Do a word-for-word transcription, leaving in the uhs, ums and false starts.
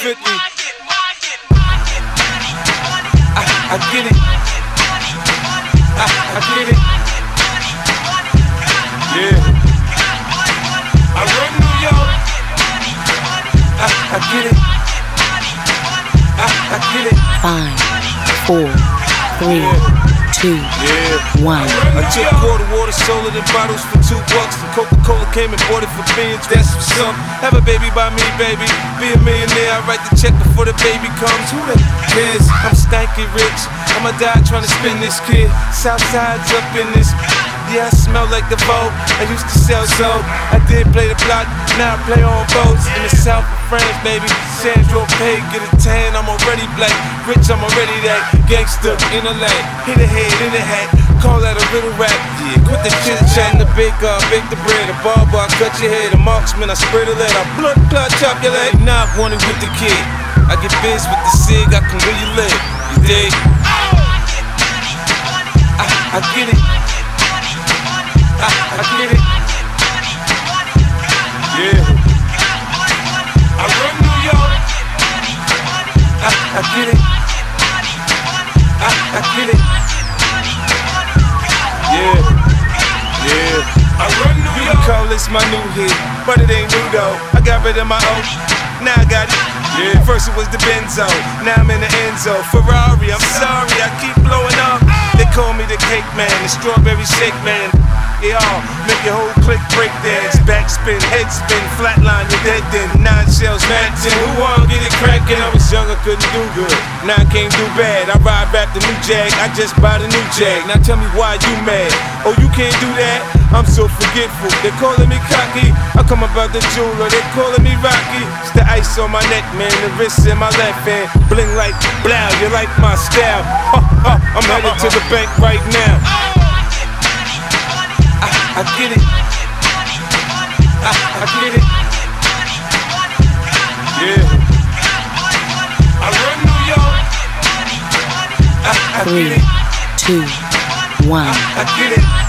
fifty. I, I get it. I, I get it. Yeah. I run New York. I, I get it. I, I get it. Five, four, three, two, yeah. one. I took quarter water, sold it in bottles for two bucks. And Coca-Cola came and bought it for beans. That's what's up. Have a baby by me, baby. Be a millionaire. I write the check before the baby comes. Who the cares? I'm stanky rich. I'ma die trying to spin this kid. Southside's up in this. Yeah, I smell like the Vogue. I used to sell soap. I did play the block, now I play on boats. In the south of France, baby. Sandro Pay, get a tan, I'm already black. Rich, I'm already that. Gangster in the lane. Hit a head in the hat, call that a little rap. Yeah, quit the chit chat. The baker, I bake the bread. The barber, I cut your hair. The marksman, I spray the lead. I blood clot, chop your leg. Now I want it with the kid. I get biz with the cig, I can where you live. You dig? I, I get it. I, I get it. Yeah. I run New York. I, I get it. I, I get it. Yeah. Yeah. I run New York. You call this my new hit, but it ain't new though. I got rid of my old. Now I got it. Yeah. First it was the Benzo. Now I'm in the Enzo. Ferrari. I'm sorry. I keep blowing up. They call me the cake man, the strawberry shake man. Yeah, make your whole clique break dance. Backspin, head spin, flatline, you're dead then. Nine shells, Madsen. Who wanna get it crackin'? I was young, I couldn't do good. Now I can't do bad. I ride back the new Jag. I just bought a new Jag. Now tell me why you mad? Oh, you can't do that? I'm so forgetful. They calling me cocky. I come about the jeweler. They calling me Rocky. It's the ice on my neck, man. The wrist in my left hand. Bling like blow. You like my style? Ha, ha. I'm headed to the bank right now. I get it. I, I get it. Yeah. I run New York. I, I three, get it. two, one. I, I get it.